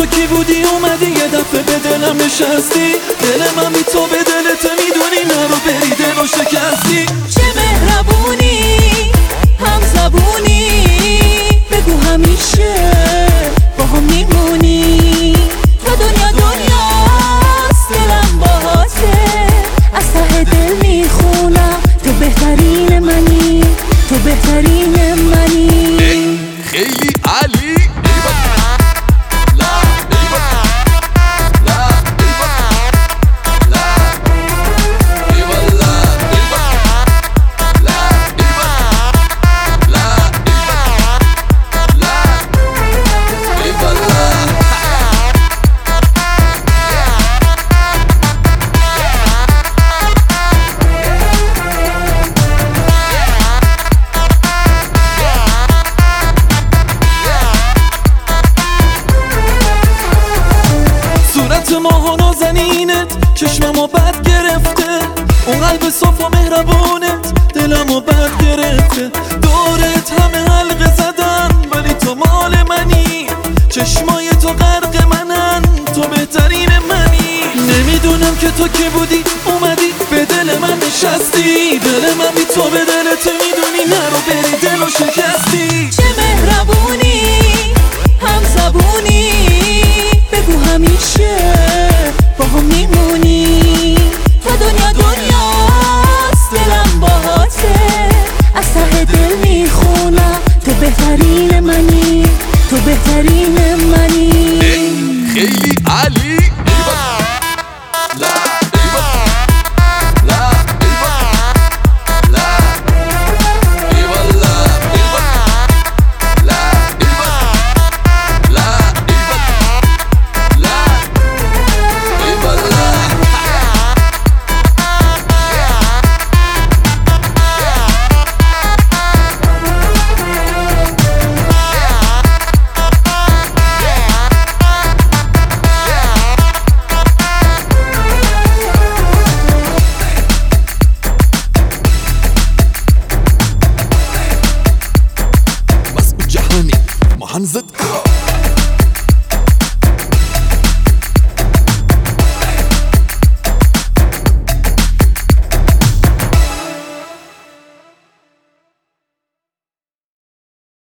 کی بودی اومدی یه دفعه به دلم نشستی، دل من بی تو به دلت میدونی نرو بری دلو شکستی. چه مهربونی هم زبونی، بگو همیشه با هم میمونی. تو دنیا دنیاست دلم باهاته، از ته دل میخونم تو بهترین منی، تو بهترین منی. خیلی عالی. ماه و نازنینت چشممو بد گرفته، اون قلب صاف و مهربونت دلمو بد گرفته. دورت همه حلقه زدن ولی تو مال منی، چشمای تو غرق منن، تو بهترین منی. نمیدونم که تو کی بودی اومدی به دل من نشستی، دل من بی تو به دلت میدونی نرو بری دلو شکستی. چه مهربونی هم زبونی، بگو همیشه با هم میمونی. تو دنیا دنیاست دلم باهاته، از ته دل میخونم تو بهترین منی، تو بهترین منی.